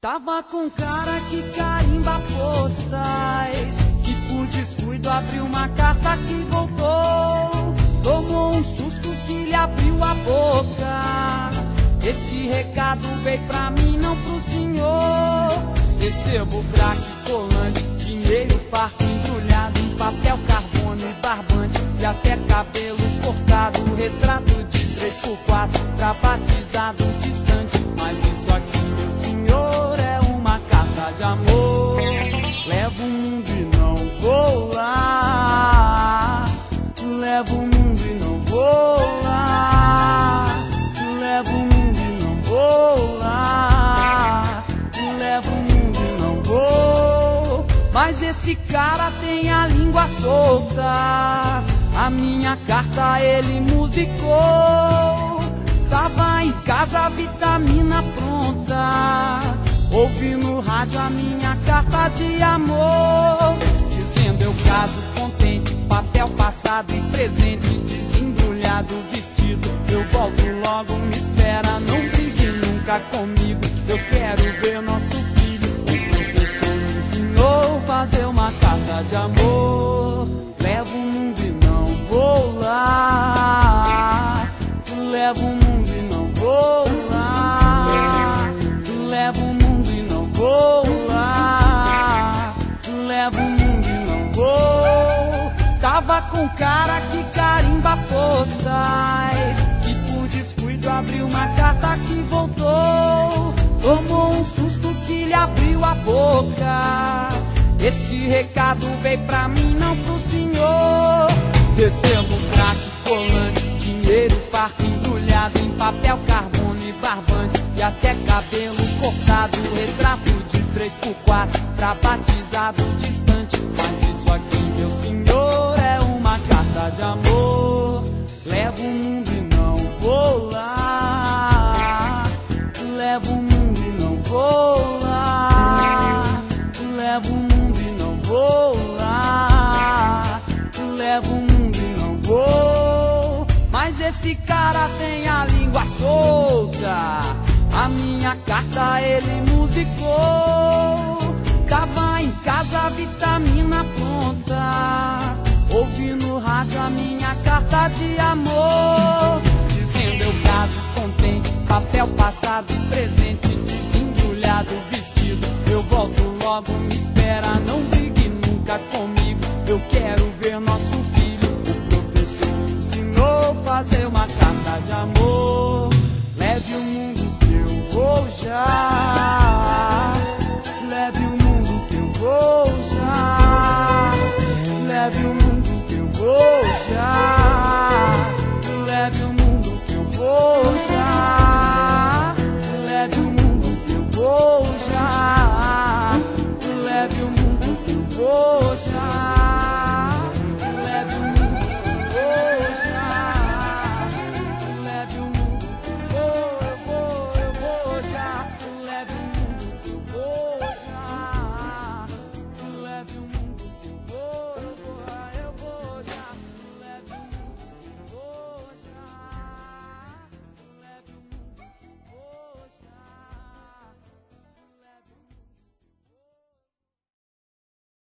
Tava com cara que carimba postais, que por descuido abriu uma carta que voltou. Tomou um susto que lhe abriu a boca. Esse recado veio pra mim, não pro senhor. Recebo crack, colante, dinheiro parto embrulhado em papel carbono e barbante, e até cabelo cortado, retrato de 3x4 pra batizado distante. Mas isso aqui, meu senhor, é uma carta de amor. Levo o mundo e não vou lá. Levo o mundo e não vou lá. Levo o mundo e não vou lá. Levo o mundo e não vou. Mas esse cara tem a língua solta. A minha carta ele musicou. Tava em casa, a vitamina pronta. Ouvi no rádio a minha carta de amor, dizendo eu caso contente, papel passado e presente, desembrulhado vestido. Eu volto logo, me espera, não brigue nunca comigo. Eu quero ver nosso filho. O professor me ensinou a fazer uma carta de amor. Levo o mundo e não vou lá. Levo o mundo e não vou lá. Levo o mundo e não vou lá. Levo o mundo e não vou. Tava com cara que carimba postais, que por descuido abriu uma carta que voltou. Tomou um susto que lhe abriu a boca. Esse recado veio pra mim, não pro senhor. Recebo crack, colante, dinheiro parto embrulhado em papel carbono e barbante, e até cabelo cortado, retrato de 3x4 pra batizado distante. Mas isso aqui, meu senhor, é uma carta de amor. Levo o mundo e não vou lá. Levo o mundo e não vou lá. Levo o mundo e não vou lá. Levo o mundo e não vou. Mas esse cara tem a língua solta. A minha carta ele musicou. Tava em casa, a vitamina pronta. Ouvi no rádio a minha carta de amor, dizendo eu caso contente, papel passado e presente, desembrulhado vestido. Eu volto logo, me espera, não brigue nunca comigo. Eu quero